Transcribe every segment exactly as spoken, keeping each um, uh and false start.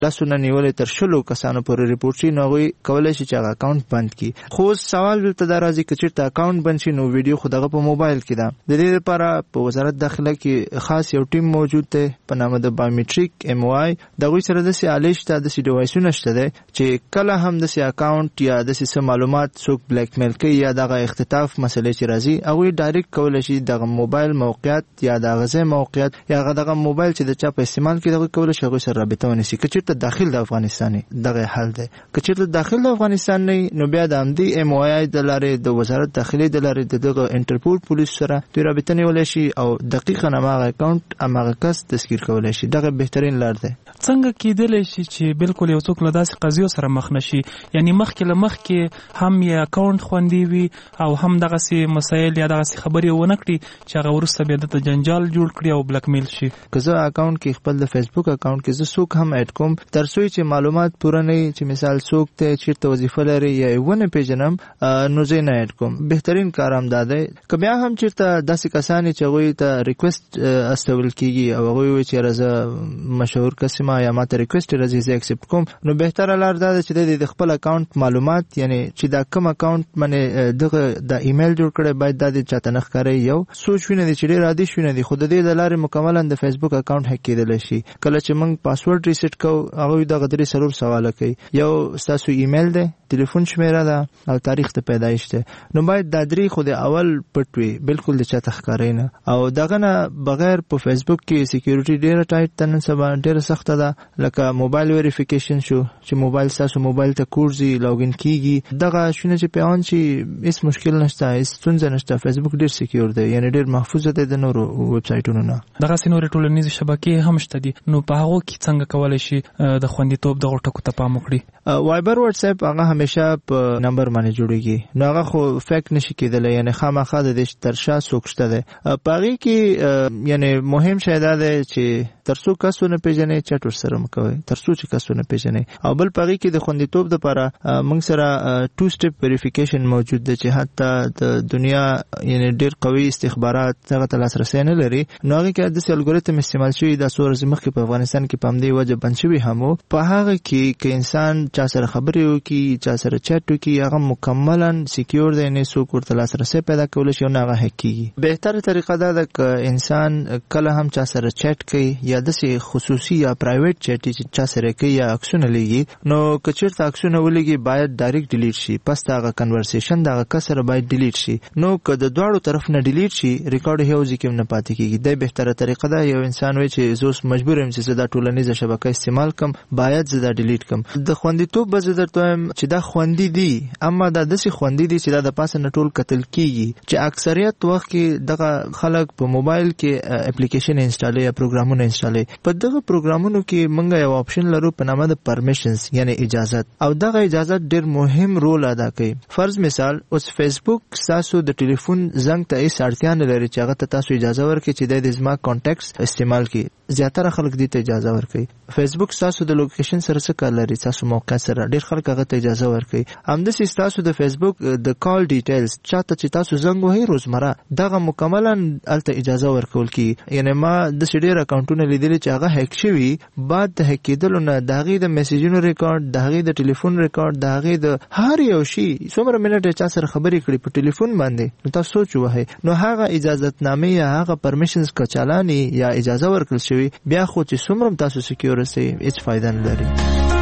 لاسونه نیولې تر شلو کسانو پورې ریپورټ شي، نو هغوی کولی شي چې هغه اکاونټ بند کړي. خو سوال دلته دا راځي که چېرته اکاونټ بند شي نو ویډیو خو دغه په موبایل کې ده. د دې لپاره په وزارت داخله کې خاص یو ټیم موجود دی په نامه د بایومیټریک ایم او آی. د هغوی سره داسې آلې شته، داسې ډیوایسونه شته دی چې کله هم داسې اکاونټ یا داسې څه معلومات څوک بلیک میل کوي یا دغه اختطاف مسلې چې راځي، هغوی ډایرکټ کولی شي دغه موبایل موقعیت یا دغه ځای موقعیت یا هغه دغه موبایل چې د چا په استعمال کې دغه کولی شي هغوی سره رابطه ونیسي. که چېرته داخل د افغانستان دغه حل دی. که چېرته داخل د افغانستان نه نو بیا د همدې ایم او آی د لارې د وزارت داخلي د لارې د دغه انټرپول پولیس سره دوی رابطه نیولی شي او دقیقاً هماغه اکاونټ هماغه کس تسکیر کولی شي. دغه بهترین لار دی. څنګه کېدلی شي چې بالکل یو څوک له داسې قضیو سره مخ نشي، یعنی مخکې له مخکې هم یې اکاونټ خوندي وي او هم دغسې مسایل یا دغسې خبرې ونه کړي چې هغه وروسته بیا دته جنجال جوړ کړي او بلک میل شي؟ که زه اکاونټ کې خپل د فیسبوک اکاونټ کې زه څوک هم اډ کوم تر څو چې معلومات پوره نه وي، چې مثال څوک ته چېرته وظیفه لري یا یې ونه پېژنم، نو زه یې نه اډ کوم. بهترین کار هم دا دی. که بیا هم چېرته داسې کسان چې هغوی ته ریکویسټ استول کېږي او هغوی وایي چې یاره زه مشهور کس یم یا ما ته ریکویسټ راځي زه اکسپټ کوم، نو بهتره لار دا ده چې دی د خپل اکاونټ معلومات، یعنی چې دا کوم اکاونټ باندې دغه د ایمیل جوړ کړی باید دا د چاته نه ښکاري. یو سوچ وینه دي چې ډېر عادي شوینه دي، خو د دې د لارې مکملا د فیسبوک اکاونټ هک کېدلی شي. کله چې موږ پاسورډ ریسیټ کوو هغوی دغه درې څلور سواله کوي. یو ستاسو ایمیل دی، ټلیفون شمیره ده او تاریخ د پیدایش دی. نو باید دا درې خو د اول پټ وي، بالکل د چاته ښکاري نه. او دغه نه بغیر په فیسبوک کې سکیورټي ډېره ټایټ ده نن سبا، ډېره سخته ده. لکه موبایل ویریفیکیشن شو چې موبایل ستاسو موبایل ته کوړځي لاګین کېږي، دغه شونه چې په آن شي هېڅ مشکل نشته، هېڅ ستونزه نشته. فیسبوک ډېر سکیور دی، یعنی ډېر محفوظ دی د نورو ویب سایټونو نه. دغسې نورې ټولنیزې شبکې هم شته دي، نو په هغو کې څنګه کولی شي د خوندیتوب دغو ټکو ته پام وکړي؟ وایبر واتس اپ هغه همیشه په نمبر باندې جوړیږي، نو هغه خو فیک نشي کېدلی، یعنی خامخا د دې تر شا څوک شته دی. په هغې کې یعنی مهم شی دا دی چې تر څو کس ونه پېژنئ چټ ورسره مه کوئ، تر څو چې کس ونه پېژنئ. او بل په هغې کې د خوندیتوب دپاره موږ سره ټو سټپ ویریفیکیشن موجود دی چې حتی د دنیا یعنی ډېر قوي استخبارات هغه ته لاسرسی نه لري. نو هغې کې داسې الګوریتم استعمال شوي دا څو ورځې مخکې په افغانستان کې په همدې وجه بند شوي هم و. په هغه کې که انسان چا سره خبرې وکړي، چا سره چټ وکړي، هغه مکملا سکیور دی، نه څوک ورته لاسرسی پیدا کولی شي او نه هغه هک کېږي. بهتره طریقه دا ده که انسان کله هم چا سره چټ کوي یا داسې خصوصي یا پرایویټ چټ چې چا سره کوي یا عکسونه لیږي، نو که چېرته عکسونه ولیږي باید ډایرکټ ډیلیټ شي، پس د هغه کنورسیشن د هغه کس سره باید ډیلیټ شي. نو که د دواړو طرف نه ډیلیټ شي ریکارډ هیڅ ځای کې هم نه پاتې کېږي. دا بهتره طریقه ده. یو انسان وایي چې زه اوس مجبور یم چې زه دا ټولنیزه شبکه استعمال کړم، باید زه دا ډیلیټ کړم. د خوندیتوب به زه درته وایم چې دا خوندي دي، اما دا داسې خوندي دي چې دا د پاسه نه ټول کتل کېږي، چې اکثریت وخت کې دغه خلک په موبایل کې اپلیکیشن انسټالوي یا پروګرامونه انسټالوي. په دغه پروګرامونو کې موږ یو آپشن لرو په نامه د پرمیشنز، یعنی اجازت، او دغه اجازت ډېر مهم رول ادا کوي. فرض مثال اوس فیسبوک ستاسو د ټلیفون زنګ ته هېڅ اړتیا نه لري چې هغه ته تاسو اجازه ورکړئ چې دی د زما کانټیکټس استعمال کړي. زیاتره خلک دې ته اجازه ورکوي. فیسبوک ستاسو د لوکیشن سره څه کار لري، ستاسو موقع سره. ډېر خلک هغه ته اجازه ورکوي. همداسې ستاسو د فیسبوک د کال ډیټیلز چاته چې تاسو زنګ وهئ روزمره، دغه مکملا هلته اجازه ورکول کېږي. یعنی ما داسې ډېر اکاونټونه لیدلي چې هغه هک شوي، بعد د هک کېدلو نه د هغې د میسیجونو ریکارډ، د هغې د ټلیفون ریکارډ، د هغې د هر یو شي څومره منټ چا سره خبرې کړي په ټلیفون باندې، نو تاسو سوچ ووهئ. نو هغه اجازتنامې یا هغه پرمیشنز که چالانې یا اجازه ورکړل شوي، بیا خو چې څومره تاسو سکیور اوسئ هېڅ فایده نه لري.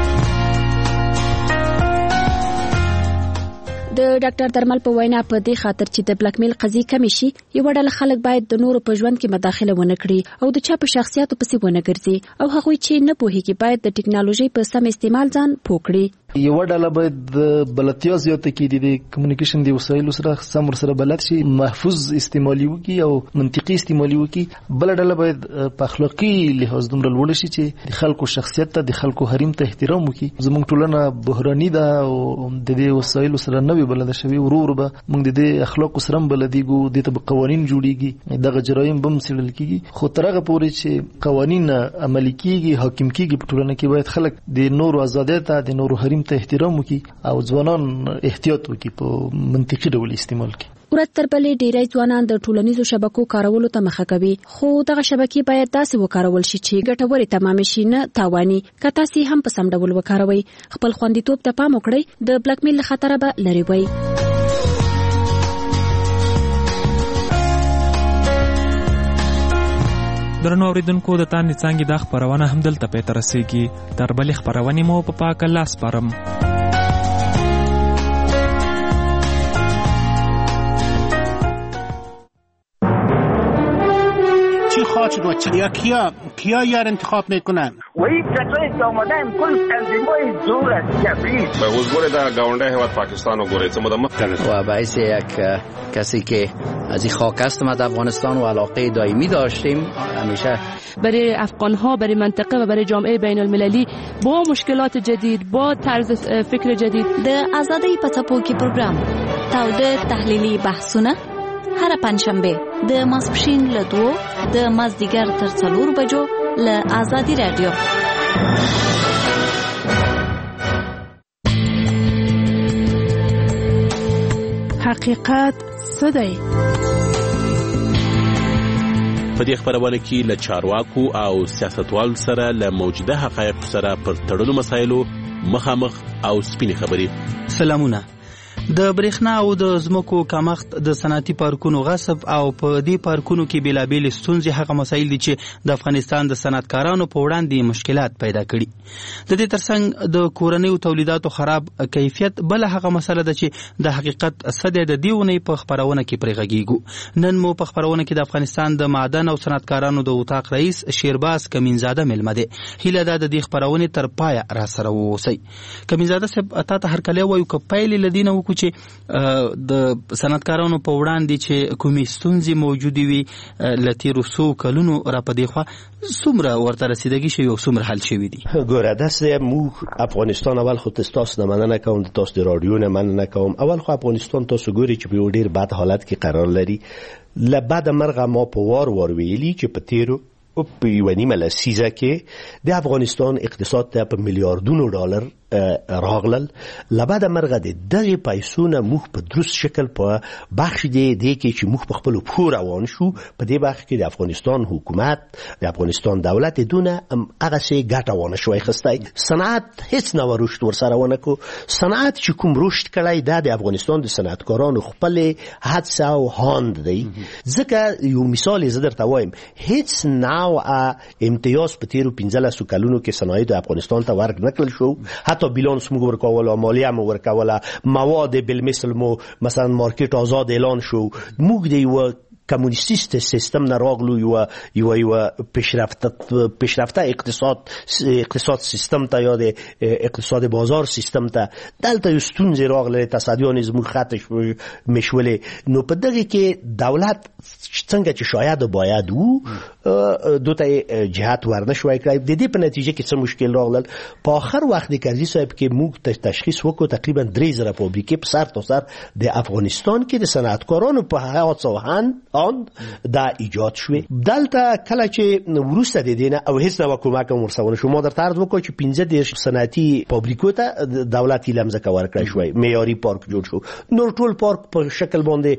د ډاکټر درمل په وینا په دې خاطر چې د بلک میل قضیې کمې شي، یو ډله خلک باید د نورو په ژوند کې مداخله ونه کړي او د چا په شخصیاتو پسې ونه ګرځي، او هغوی چې نه پوهیږي باید د ټکنالوژي په سم استعمال ځان پوه کړي. یو ډله باید د بلدتیا زیاته کړي، د کمیونیکیشن د وسایلو سره سم ورسره بلد شي، محفوظ استعمالي وکړي او منطقي استعمالي وکړي. بله ډله باید په اخلاقي لحاظ دومره لوړه شي چې د خلکو شخصیت ته، د خلکو حریم ته احترام وکړي. زموږ ټولنه بحراني ده او د دې وسایلو سره نه وي بلده شوي. ورو ورو به موږ د دې اخلاقو سره هم بلدېږو، دې ته به قوانین جوړېږي، دغه جرایم به هم څېړل کېږي. خو تر هغه پورې چې قوانین عملي کېږي، حاکم کېږي په ټولنه کې، باید خلک د نورو ازادۍ ته، د نورو حریم تعلیم ته احترام وکړي او ځوانان احتیاط وکړي په منطقي ډول استعمال کړي. ورځ تر بلې ډیری ځوانان د ټولنیزو شبکو کارولو ته مخه کوي، خو دغه شبکې باید داسې وکارول شي چې ګټورې تمام شي نه تاواني. که تاسو هم په سم ډول وکاروئ، خپل خوندیتوب ته پام وکړئ، د بلاک میل له خطره به لرې وئ. درنو اوریدونکو، د تاند څنګه د خبرونه هم دلته پېته رسیږي. تر بلې خبرونه مو په پاک الله سپارم. چی خواهد شد و چی یا کیا کیا یار انتخاب میکنن و این کسایی که آمدن کل تنظیمای دور از جبریل به حضور در گاونده هیواد پاکستان و گوریت مدمت و باعث یک کسی که از این خاک است ما در افغانستان و علاقه دائمی داشتیم همیشه برای افغان‌ها، برای منطقه و برای جامعه بین المللی با مشکلات جدید، با طرز فکر جدید. د آزادۍ په څپو کې پروګرام تاوده تحلیلي بحثونه هر پنځشنبه د ماسپښین له دوه د مازدیګر تر څلور بجو له آزادي رادیو. حقیقت څه دی؟ په دې خبرونه کې له چارواکو او سیاستوالو سره له موجوده حقایقو سره پر تړلو مسایلو مخامخ او سپینې خبرې. سلامونه. د برېښنا او د ځمکو کمښت، د صنعتي پارکونو غصب او په دې پارکونو کې بیلابېلې ستونزې هغه مسایل دي چې د افغانستان د صنعتکارانو په وړاندې مشکلات پیدا کړي. د دې ترڅنګ د کورنیو تولیداتو خراب کیفیت بل هغه مسله ده چې د حقیقت څه دی د دې ونې په خبرونه کې پرې غږیږو. نن مو په خبرونه کې د افغانستان د معدن او صنعتکارانو د اتاق رئیس شیرباز کمینزاده ملمه دی. هیله ده د دې خبرونې تر پایه را سره واوسئ. کمینزاده صاحب، تا ته هرکلی وایو که پیلې له دې نه وکړو چې د صنعتکارانو په وړاندې چې کومې ستونزې موجودې وي له تېرو څو کلونو را په دې خوا څومره ورته رسیدګي شوي او څومره حل شوي دي؟ ګوره، داسې موږ افغانستان اول خو تاسو نه مننه کوم، د تاسو د راډیو نه مننه کوم. اول خو افغانستان تاسو ګوري چې په یو ډېر بد حالت کې قرار لري. له بده مرغه ما په وار وار ویلي چې په تېرو په یوه نیمه لسیزه کې د افغانستان اقتصاد ته په میلیاردونو ډالر راغلل. لبعد مرغه د دغه پیسو نه موږ په درست شکل په بخش دی دی کې چې موږ په خپل پور روان شو. په دې بخش کې د افغانستان حکومت، د افغانستان دولت دونه هغه سي ګټه ونه شوی خسته. صنعت هیڅ نه ورشت ورسره ونه کو. صنعت چې کوم رشد کړی دا د افغانستان د صنعتکارانو خپل حدس او هاند دی. ځکه یو مثال زه درته وایم، هیڅ نوع امتیاز په تیرو پنځلسو کلونو کې صنایع د افغانستان ته ورک نکړل شو. حتی بیلانس موږ ورکول او مالیه مو ورکوله، مواد بالمثل مو مثلا مارکیټ آزاد اعلان شو. موږ د یو کمونیستیست سیستم نه راغلو، یو یو یو پیشرفته پیشرفته اقتصاد اقتصاد سیستم ته یا د اقتصاد بازار سیستم ته دلته یو ستونزې راغله، تصدیان زموږ خطش مشولې. نو په دغه کې دولت څنګه چې شاید باید وو دوته جهات ورنشوي کړی. د دې په نتیجه کې څه مشکل راغلل. په آخر وخت د کرزي صاحب کې موږ تشخیص وکړو تقریبا درې زره فابریکې په سر تا سر د افغانستان کې د صنعتکارانو په حیات سوهن آن دا ایجاد شوه. دلته کله چې وروسته د دینه او هیڅ نو کومک ورسونه شو، ما در طرز وکړ چې پنځه دیرش صنعتي فابریکو ته دولت لمزه کور کړی شوی، معیاري پارک جوړ شو. نور ټول پارک په شکل باندې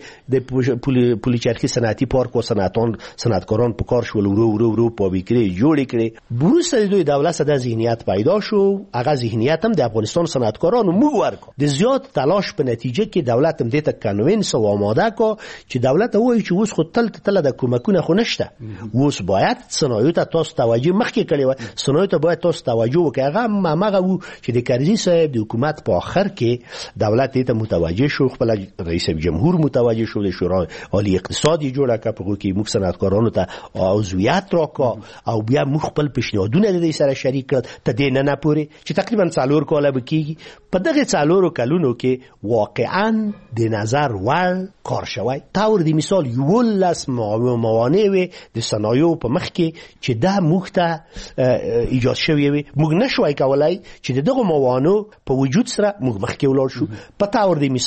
د پولی چرخي صنعتي پارک او صنعتان صنعتکاران په کار شول، ورو ورو ورو فابریکې جوړې کړې. وروسته د دوی دولت سره ذهنیت پیدا شو. هغه ذهنیت هم د افغانستان صنعتکارانو موږ ورکو. د زیات تلاش په نتیجه کې دولت هم دې ته کنوینس او آماده کو چې دولت وایي چې اوس خو تل تل د کومکونه خو نشته، اوس باید صنایع ته تاسو توجه مخکې کړی و، صنایع ته باید تاسو توجه وکړئ. هغه هغه وو چې د کرزي صاحب د حکومت په آخر کې دولت ته متوجه شو، خپل رئیس جمهور متوجه شو، د شورای عالی اقتصادي جوړه کړه په کې موږ صنعتکارانو ته عضویت راکا او بیا موږ خپل پیشنهادونه د دې سره شریک کړل ته دې نه نه پوري چې تقریبا څلور کاله بکیږي. په دغه څلورو کلونو کې واقعا د نظر ور کار شوی. تاور دی مثال یو لاس موانع وي د صنایعو په مخ کې چې دا موږ ته ایجاد شوی وي، موږ نشوای کولای چې دغه موانع په وجود سره موږ مخ کې ولاړ شو. په تاور دی مثال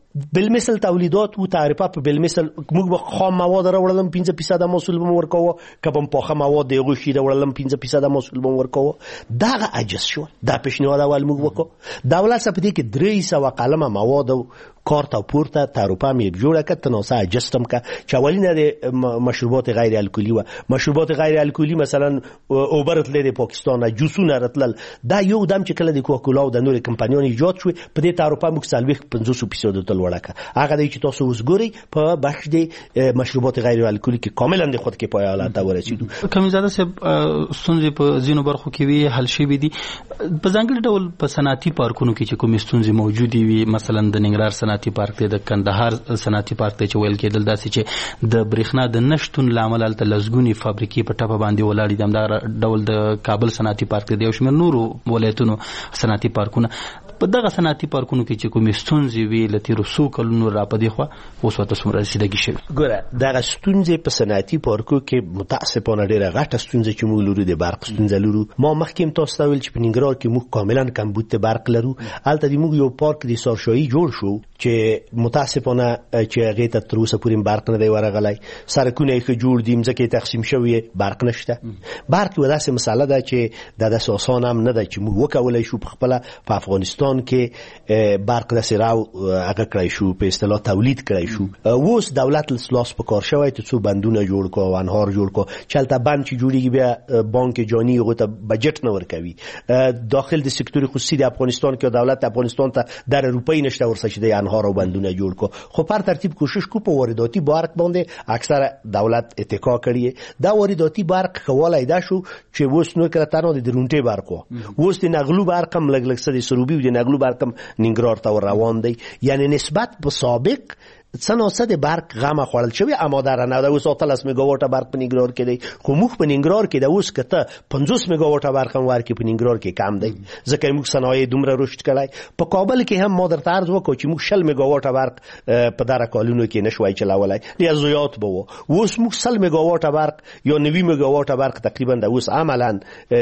بالمثل تولیدات او تعرفه په بالمثل موږ به خام مواد راوړلم پنځه فیصد محصول به ورکوو کبم پاخه مواد د غوښې راوړلم پنځه فیصد محصول به ورکوو دغه عجز شو دا پیشنهاد اول موږ وکړو دولت څخه دې کې درې سوه قلمه مواد کارت او پورته تعرفه می جوړه کړه تناسا اجستم کا چې اولینه د مشروبات غیر الکلی و مشروبات غیر الکلی مثلا اوبرت لري پاکستان جوسونه راتلل دا یو دم چې کله د کوکاکولا او د نور کمپانیونو ایجاد شو په دې تعرفه موږ سلويخ پنځوس فیصد ته لوړه هغه د چې تاسو وسګوري په بخش د مشروبات غیر الکلی کې کاملا د خود کې پای حالت ورسېدو کمیزاده صاحب ستونزې په ځینو برخو کې وی حل شوي دي په ځانګړي ډول په صنعتي پارکونو کې چې کوم ستونزې موجودې وي مثلا د ننګرهار صنعتي پارک ته د کندهار صنعتي پارک ته چې ویل کېدل داسې چې د برېښنا د نشتون لامل هلته لسګونې فابریکې په ټپه باندې ولاړې دي همدغه ډول د کابل صنعتي پارک ته د یو شمېر نورو ولایتونو صنعتي پارکونه په دغه صنعتي پارکونو کې چې کومې ستونزې وي له تېرو څو کلونو را په دې خوا اوس ورته څومره رسېدګي شوي ګوره دغه ستونزې په صنعتي پارکو کې متاسفانه ډېره غټه ستونزه چې موږ لرو د برق ستونزه لرو ما مخکې هم تاسو ته ویل چې په ننګرهار کې موږ کاملا کمبود د برق لرو هلته د موږ یو پارک د سارشاهي جوړ شو چې متاسفانه چې هغې ته تر اوسه پورې برق نه دی ورغلی سړکونه یې ښه جوړ دي مځکې تقسیم شوې برق نشته برق یوه داسې مسله ده چې دا داسې اسان هم نه ده چې موږ وکولی شو په خپله په افغانستان کې برق داسې راو هغه کړی شو په اصطلاح تولید کړی شو اوس دولت لاس په کار شوی ته څو بندونه جوړ کړو او انهار جوړ کړو چې هلته بند چې جوړېږي بیا بانک جاني هغو ته بجټ نه ورکوي داخل د سکتور خصوصي د افغانستان کې دولت افغانستان ته در روپۍ نشته ورسه چې د انهار او بندونه جوړ کړو خو پر ترتیب کوشش کو په وارداتي برق باندې اکثر دولت اتکا کړی دا وارداتي برق خواله دا شو چې اوس نو کړه تنه د درونټي برق و اوس د نغلو برق هم لګ لګ سدي سروبي د نغلو برق هم ننګرهار ته روان دی یعنی نسبت په سابق څنګه د برق غمه خوړل شوی اما در نه د اوس اتلس میگاواټه برق په ننګرهار کې دی خو موږ په ننګرهار کې د اوس کته پنځوس میگاواټه برق هم ورکې په ننګرهار کې کم دی ځکه موږ صنایع دومره رشد کړی په کابل کې هم ما درته عرض وکړو چې موږ شل میگاواټه برق په دغه کالونو کې نشوای چلولای ډېر زیات به و اوس موږ سل میگاواټه برق یا نوي میگاواټه برق تقریبا د اوس عملا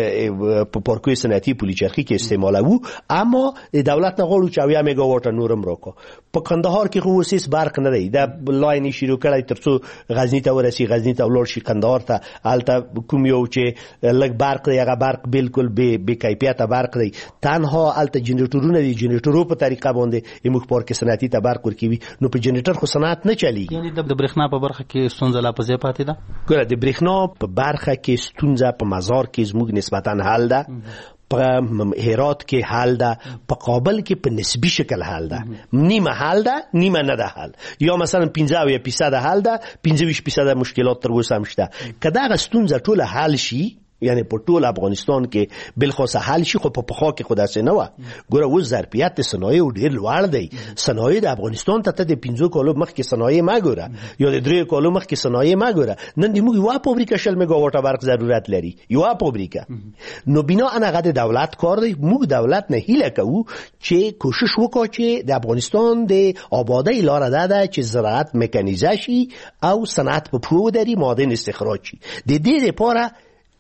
په پارکوي صنعتي پولیچرخي کې استعمالوو اما دولت نه غواړو چې اویا میگاواټه نورم راکړو په کندهار کې خو اوس برق نه دی دا لاین شروع کړی ترڅو غزنی ته ورسي غزنی ته ولاړ شي کندهار ته الته کوم یو چې لږ برق دی هغه برق بالکل به بې کیفیته برق دی تنها الته جنریټورونه دي جنریټورو په طریقه باندې موږ پارک صنعتي ته برق ورکوي نو په جنریټر خو صنعت نه چلی یعنی د برېښنا په برخه کې ستونزه لا په ځای پاتې ده ګوره د برېښنا په برخه کې ستونزه په مزار کې زموږ نسبتا حل ده په هرات کې حل ده په کابل کې په نسبی شکل حل ده نیمه حل ده نیمه نه ده حل یا مثلا پنځه اویا فیصد حل ده پنځه ویشت فیصد مشکلات تر اوسه هم شته که دغه ستونزه ټوله حل شي یعنی په ټول افغانستان کې بالخصوص حل شي خو په پخوا کې خو داسې نه وه ګوره اوس ظرفیت د صنایعو ډېر لوړ دی صنایع د افغانستان ته ته د پنځو کالو مخکې صنایع مه ګوره یا د دریو کالو مخکې صنایع مه ګوره نن د موږ یوه فابریکه شل میګاواټه برق ضرورت لري یوه فابریکه نو بنا هغه د دولت کار دی موږ دولت نه هیله کوو چې کوشش وکړو چې د افغانستان د آبادۍ لاره دا ده چې زراعت میکانیزه شي او صنعت په پښو ودري معادن استخراج شي د دې لپاره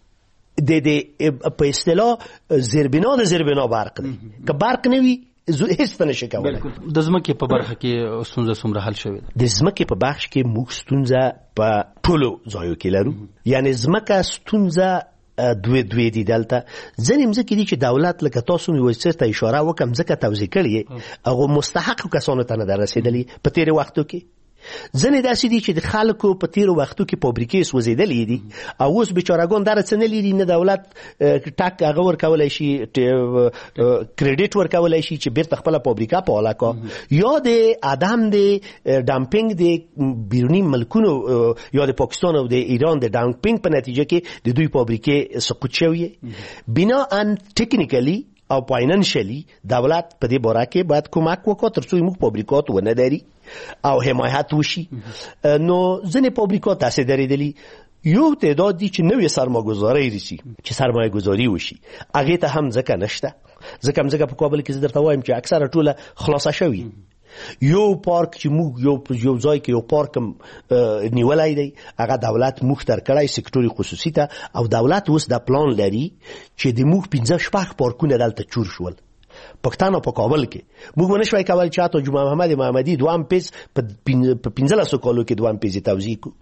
د د په اصطلاح زیربنا د زیربنا برق دی که برق نه وي هیڅ ته نشي کولی د ځمکې په برخه کې ستونزه څومره حل شوې ده د ځمکې په بخش کې موږ ستونزه په ټولو ځایو کې لرو یعنی ځمکه ستونزه دوی دوی دي دلته ځینې مځکې دي چې دولت لکه تاسو مې وایي ته اشاره وکړم ځکه توزیع کړي هغو مستحقو کسانو ته نه ده رسېدلي په تېرې وختو کې ځینې داسې دي چې د خلکو په تېرو وختو کې فابریکې سوځېدلې دي او اوس بیچارهګان دغه څه نه لري نه دولت ټک هغه ورکولی شي کریډیټ ورکولی شي چې بیرته خپله فابریکه فعاله کړه یا د عدم د ډمپینګ د بیروني ملکونو یا د پاکستان او د ایران د ډمپینګ په نتیجه کې د دوی فابریکې سقوط شوې بنا ان ټکنیکلی او فاینانشلی دولت په دې باره کې باید کمک وکړي ترڅو موږ فابریکات ونه دري او حمایت وشي نو ځینې فابریکات داسې درېدلي یو تعداد دي چې نوې سرمایه‌ګذاري رسي چې سرمایه‌ګذاري وشي هغې ته هم ځکه نشته ځکه هم ځکه په کابل کې زه درته وایم چې اکثره ټوله خلاصه شوي یو پارک چې موږ یو یو ځای کې یو پارک نیولای دی هغه دولت موږ تر کړی سکتور خصوصي ته او دولت اوس د پلان لري چې د موږ پنځه شپږ پارکونه دلته چور شول پښتانه په کابل کې موږ نشوي کولای چې اته جمعه محمد محمدي دوام پیس په پنځلسو کالو کې دوام پیس توزیع کو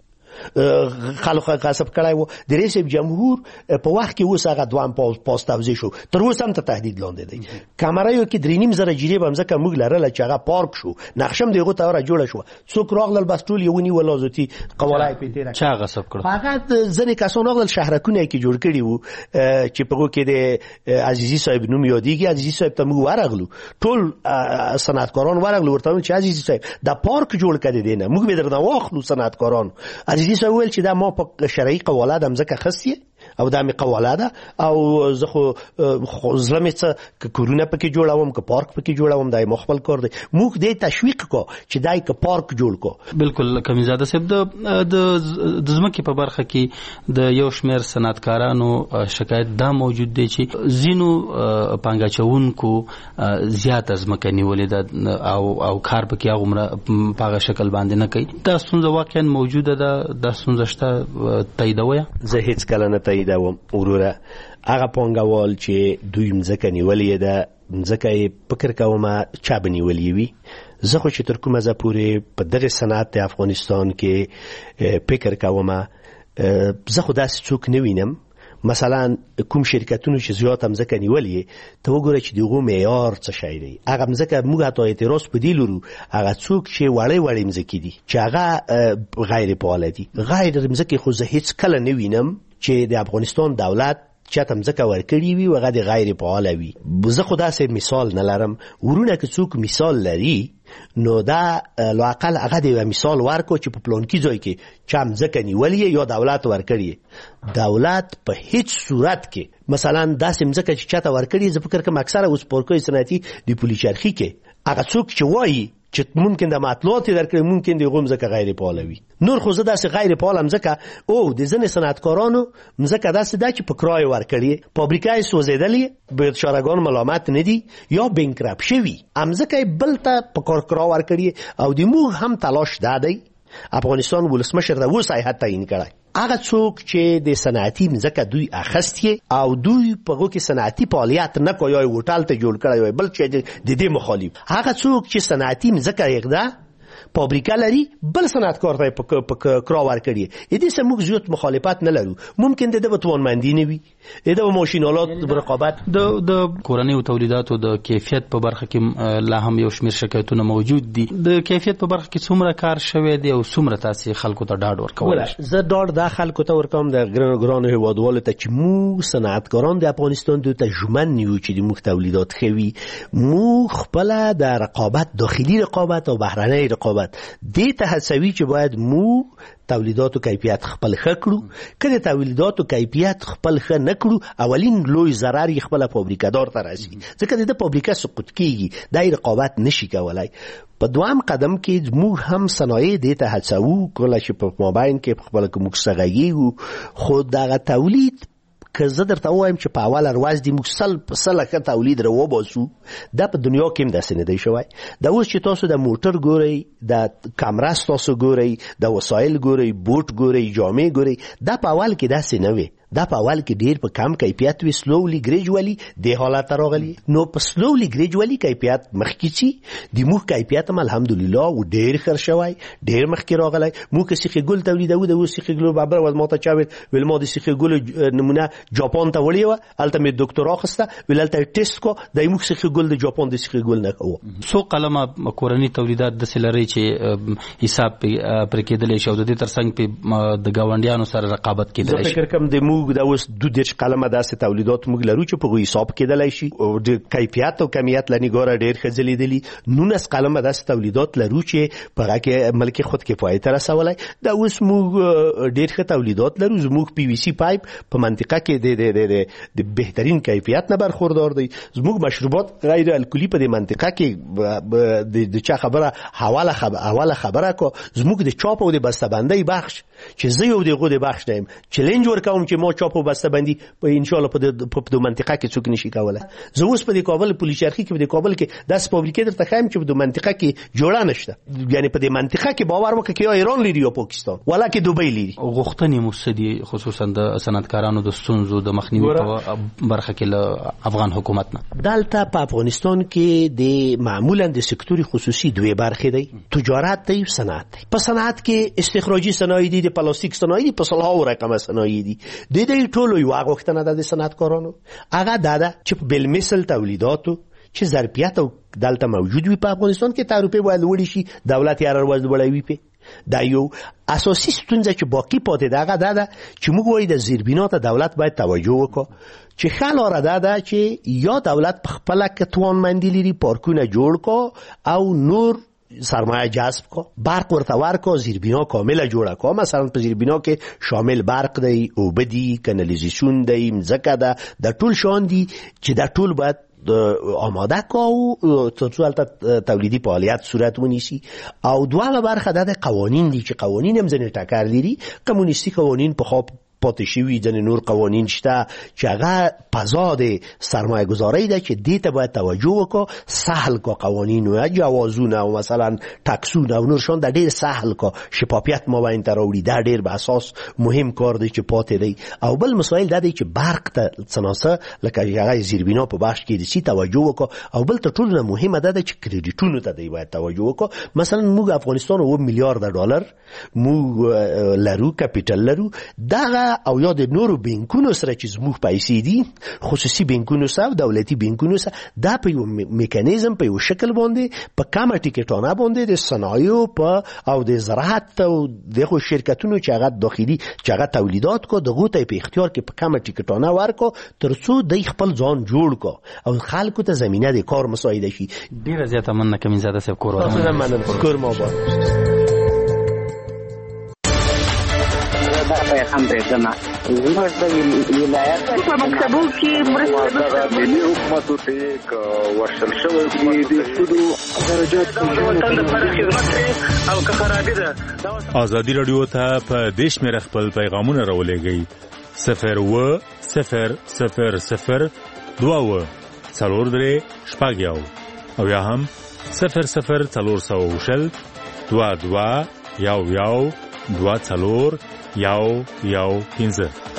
خلک غصب کړای وو د رئیس جمهور په وخت کې اوس هغه دوام پاس توزیع شو تر اوسه هم ته تهدید لاندې دی کامرایو کې درې نیم زره جریب هم ځکه موږ لرله چې هغه پارک شو نقشم دغه ته را جوړه شو څوک راغلل بس ټول یو نی ولازتي قوالای پیټه چا غصب کړ فقط ځنې کسان راغلل شهرکونه کې جوړ کړي وو چې په هغه کې د عزیزي صاحب نوم یادېږي عزیزي صاحب ته موږ ورغلو ټول صنعتکاران ورغلو ورته چې عزیزي صاحب دا پارک جوړ کړی دی نه موږ به درنه واخلو صنعتکاران عزیزي صاحب ویل چې دا ما په شرعي قواله د مځکه خسیه او دا می قواله ده او زه خو ظلم څه کورونه پکې جوړوم که پارک پکې جوړوم دا مخبل کار دی موږ دې تشویق کو چې دای که پارک جوړ کو بالکل کمیزاده صاحب د د ځمکې په برخه کې د یو شمېر صنعتکارانو شکایت دا موجود دی چې زینو پانګاچونکو زیات ځمکه نیولې ده او او کار پکې هغه په هغه شکل باندې نه کوي دا ستونزه واقعا موجوده ده دا ستونزه شته تاییدوي زه هیڅ کله نه تاییدوم وروره هغه پانګوال چې دوی مځکه نیولې ده مځکه یې فکر کوم چا به نیولې وي زه خو چې تر کومه زه پورې په دغه صنعت د افغانستان کې فکر کوم زه خو داسې څوک نه وینم مثلا کوم شرکتونو چې زیات مځکه نیولې ته وګوره چې دغه معیار څه شی دی هغه مځکه موږ ته اعتراض په دی لرو هغه څوک چې وړې وړې مځکې دي چې هغه غیر فعال دي غیر مځکې خو زه هیڅ کله نه وینم چې د افغانستان دولت چاته مځکه ورکړي وي او هغه د غیر فعال وي زه خو داسې مثال نه لرم ورونه که څوک مثال لري نو دا لاقل هغه د مثال ورکو چې په پلانکی ځای کې چا مځکه نیولې یا دولت ورکړي دولت په هیڅ صورت کې مثلا داسې مځکه چې چاته ورکړي زه فکر کوم اکثره اوس پورکوي صنعتي د پولیچرخي کې هغه څوک چې وایي چې ممکن د معطلات درکړي ممکن د غومزکه غیر فعال وي نور خو زه داسې غیر فعال مځکه او د ځنې صنعتکارانو مځکه داسې ده چې په کرای ورکړي فابریکای سوځېدلې بیچارهګان ملامت نه دي یا بینکرپټ شوي مځکه بل ته په کار کرا ورکړي او د موږ هم تلاش ده دی افغانستان ولسمشر د اوس هیات تعیین کړی هغه څوک چې د صنعتي مځکه دوی اخستي او دوی په هغه کې صنعتي فعالیت نه کوي او هوټل ته جوړ کړی بل چې د دې مخالف هغه څوک چې صنعتي مځکه یغده فابریکه لري بل صنعتکار ته په کرا ورکړي دې سم موږ زیات مخالفت نه لرو ممکن د دې توانمندي نه وي د ماشینالات رقابت د د کورنۍ او تولیداتو د کیفیت په برخه کې لا هم یو شمېر شکایتونه موجود دي د کیفیت په برخه کې څومره کار شوی دی او څومره تاسو خلکو ته ډاډ ورکوي زه ډاډ د خلکو ته ورکوم د ګران ګران هیوادوالو ته چې مو صنعتکاران د افغانستان د تجربه نیو چې د مخ تولیدات خوي مو خپل د رقابت داخلي رقابت او بهرنۍ رقابت دې ته هڅوي چې باید مو تولیداتو کیفیت خپل ښه کړو کله تولیداتو کیفیت خپل ښه نه کړو اولین لوی ضرر یې خپل فابریکادار ته راځي ځکه د فابریکه سقوط کیږي دای رقابت نشي کولای په دوام قدم کې موږ هم صنایع دې ته هڅوو کله چې په مابین کې خپل کوم څنګه خو دغه تولید که زه درته وایم چې په اول ورځ د موږ سل په سل ښه تولید راوباسو دا په دنیا کې هم داسې نه دی شوی دا اوس چې تاسو د موټر ګورئ د کامرا تاسو ګورئ د وسایل ګورئ بوټ ګورئ جامې ګورئ دا په اول کې داسې نه وي دا په اول کې ډیر په کم کیفیت وی سلولی ګریجوالي د حالت راغلی نو په سلولی ګریجوالي کیفیت مخکې چی د موږ کیفیت هم الحمدلله و ډیر خر شوی ډیر مخکې راغلی موږ کې سیخ ګل تولیدو د سیخ ګل بابر ول ماته چاوي ول ما د سیخ ګل نمونه جاپان ته وړي و الته می ډاکټر اخسته ولته ټیسټ کو د موږ سیخ ګل د جاپان د سیخ ګل نه کوو سو قلمه کورنۍ تولیدات د سلری چې حساب پر کېدل شو د ترڅنګ په د گاونډیانو سره رقابت کېدل شي فکر کوم د موږ دا اوس دو دیش قلمه داسې تولیدات موږ لرو چې په حساب کېدلای شي او د کیفیت او کمیت لنی ګوره ډیر خځلیدلی نونس قلمه داسې تولیدات لرو چې په هغه کې ملک خود کفایت رسولای دا اوس موږ ډیر ښه تولیدات لرو زموږ پی وی سی پایپ په منطقه کې د د د بهترین کیفیت نه برخوردار دی زموږ مشروبات غیر الکلی په دې منطقه کې د چا خبره حواله خبره حواله خبره کو زموږ د چاپ او د بسته‌بندۍ بخش چې زه یو دغه د بخش نیم چیلنج ورکوم چې زما چا په بسته بندي په ان شاء الله په د منطقه کې څوک نشي کولای. زه اوس په د کابل پولیس چرخي کې په د کابل کې داس پابلیکې درته خایم چې په د منطقه کې جوړه نشته، یعنی په د منطقه کې باور وکړه چې یا ایران لري یا پاکستان ولا کې دوبۍ لري. غوښتنې مسدي خصوصا د صنعتکارانو د ستونزو د مخنیوي په برخه کې له افغان حکومت نه. دلته په افغانستان کې د معمولا د سکتور خصوصي دوه برخې دي، تجارت دی او صنعت دی. په صنعت کې استخراجي صنایع دي، د پلاستیک صنایع دي، په صلاح رقم صنایع دي. د دې ټولو یو غوښتنه ده د صنعتکارانو هغه ده چې په بل مثل تولیداتو چې ظرفیت او دلته موجود وي په افغانستان کې تعرفه باید وړي شي، دولت یې راوځي وړوي په دا یو اساسي ستونزه چې باقی پاتې ده هغه ده چې موږ وایو د زیربنا ته دولت باید توجه وکړي چې خلاره ده ده چې یا دولت په خپل کې توانمندي لري پارکونه جوړ کو او نور سرمایه جذب کو، برق ورته ورکو، زیربنا کامله جوړه کو. مثلا په زیربنا کې شامل برق دی، اوبه دي، کانالیزاسیون دی، مځکه ده، د ټول شان دي چې د ټول باید آماده کو او ترڅو البته تولیدي فعالیت صورت ونیسي. او دوه برخه د قوانین دي چې قوانین هم ځنې ټاکر لري، کمونیستي قوانین په خاپ پاتې شوي، ځنې نور قوانین شته چې هغه فضا د سرمایه گذاري ده چې دې ته باید توجه وکړو، سهل کو قوانین او جوازونه او مثلا ټکسونه او نور شان د ډېر سهل کو، شفافیت مابین ته راوړي. دا ډېر به اساس مهم کار دی چې پاتې دی. او بل مسایل دا دی چې برق ته څناسه لکه هغه زیربنا په بخش کې د سی توجه وکړو. او بل ته ټول مهمه ده چې کریډیټونو ته دی باید توجه وکړو. مثلا موږ افغانستان و میلیارډ ډالر موږ لرو، کپټل لرو، دا او یا د نورو بانکونو سره چې زموږ پیسې دي، خصوصي بانکونو سره، دولتي بانکونو سره، دا په یو میکانیزم په یو شکل باندې په کمه ټیکټونه باندې د صنایعو په او د زراعت او دغه شرکتونو چې هغه داخلي چې هغه تولیدات کو دغه ته په اختیار کې په کمه ټیکټونه ورکو ترڅو د خپل ځان جوړ کو او خلکو ته زمينه د کار مساعده شي. ډیره زیاته مننه کوم زاده صاحب کور ورته کور ما با هم دېدنه زموږ د ولایت په مکتبو کې مرسته ملي حکومت ته ورشل شوی دی د سودو درجات وطن لپاره خدمت او که خرابې ده. ازادي رادیو ته په دیش مې خپل پیغامونه راولېږئ صفر و صفر صفر صفر دوه و څلور درې شپږ یو او یا هم صفر صفر څلور سوه شل دوه دوه یو یو دوه څلور یو یو پنځه.